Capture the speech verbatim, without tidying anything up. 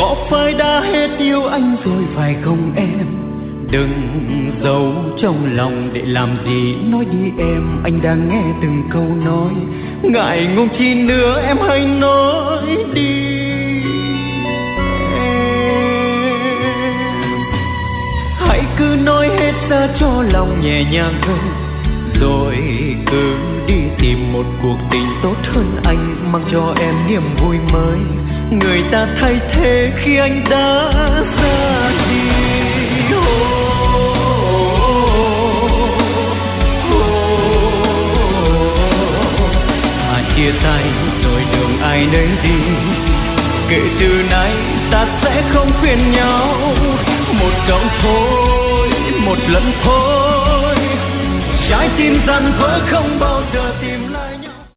có phải đã hết yêu anh rồi phải không em? Đừng giấu trong lòng để làm gì, nói đi em, anh đang nghe từng câu nói. Ngại ngùng chi nữa em hãy nói đi em. Hãy cứ nói hết ra cho lòng nhẹ nhàng hơn, rồi cứ đi tìm một cuộc tình tốt hơn anh, mang cho em niềm vui mới. Người ta thay thế khi anh đã ra đi. Chia tay rồi đường ai nấy đi, kể từ nay ta sẽ không phiền nhau. Một câu thôi, một lần thôi, trái tim dằn vỡ không bao giờ tìm